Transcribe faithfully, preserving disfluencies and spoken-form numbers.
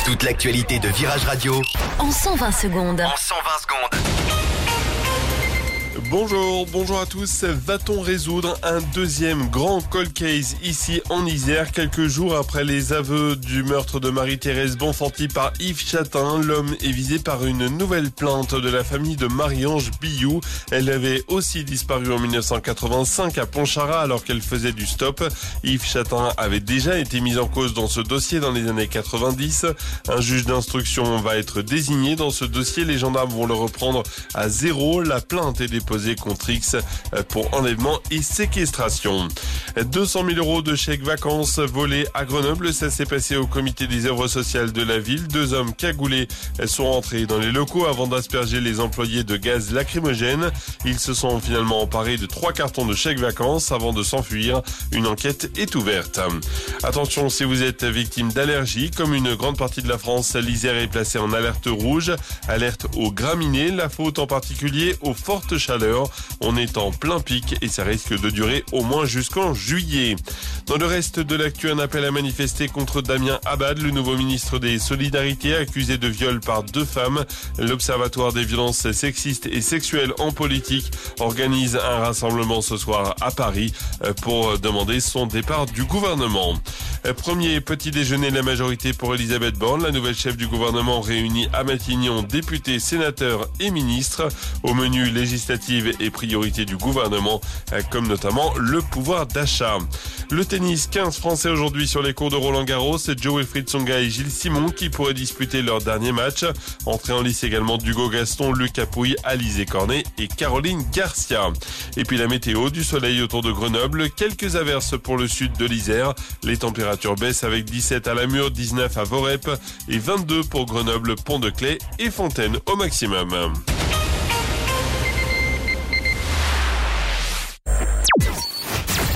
Toute l'actualité de Virage Radio en cent vingt secondes. En cent vingt secondes. Bonjour, bonjour à tous. Va-t-on résoudre un deuxième grand cold case ici en Isère, quelques jours après les aveux du meurtre de Marie-Thérèse Bonfanti par Yves Chatin? L'homme est visé par une nouvelle plainte de la famille de Marie-Ange Billou. Elle avait aussi disparu en dix-neuf cent quatre-vingt-cinq à Pontcharra alors qu'elle faisait du stop. Yves Chatin avait déjà été mis en cause dans ce dossier dans les années quatre-vingt-dix. Un juge d'instruction va être désigné dans ce dossier. Les gendarmes vont le reprendre à zéro. La plainte est déposée contre X pour enlèvement et séquestration. deux cent mille euros de chèques vacances volés à Grenoble. Ça s'est passé au comité des œuvres sociales de la ville. Deux hommes cagoulés sont entrés dans les locaux avant d'asperger les employés de gaz lacrymogène. Ils se sont finalement emparés de trois cartons de chèques vacances avant de s'enfuir. Une enquête est ouverte. Attention, si vous êtes victime d'allergies, comme une grande partie de la France, l'Isère est placée en alerte rouge. Alerte aux graminées, la faute en particulier aux fortes chaleurs. On est en plein pic et ça risque de durer au moins jusqu'en juillet. Dans le reste de l'actu, un appel à manifester contre Damien Abad, le nouveau ministre des Solidarités, accusé de viol par deux femmes. L'Observatoire des violences sexistes et sexuelles en politique organise un rassemblement ce soir à Paris pour demander son départ du gouvernement. Premier petit déjeuner de la majorité pour Elisabeth Borne. La nouvelle chef du gouvernement réunit à Matignon députés, sénateurs et ministres. Au menu législatif et priorités du gouvernement, comme notamment le pouvoir d'achat. Le tennis, quinze Français aujourd'hui sur les cours de Roland-Garros. Jo-Wilfried Tsonga et Gilles Simon qui pourraient disputer leur dernier match. Entrée en lice également d'Hugo Gaston, Lucas Pouille, Alizé Cornet et Caroline Garcia. Et puis la météo, du soleil autour de Grenoble, quelques averses pour le sud de l'Isère. Les températures baissent avec dix-sept à Lamure, dix-neuf à Vorep et vingt-deux pour Grenoble, Pont-de-Claix et Fontaine au maximum.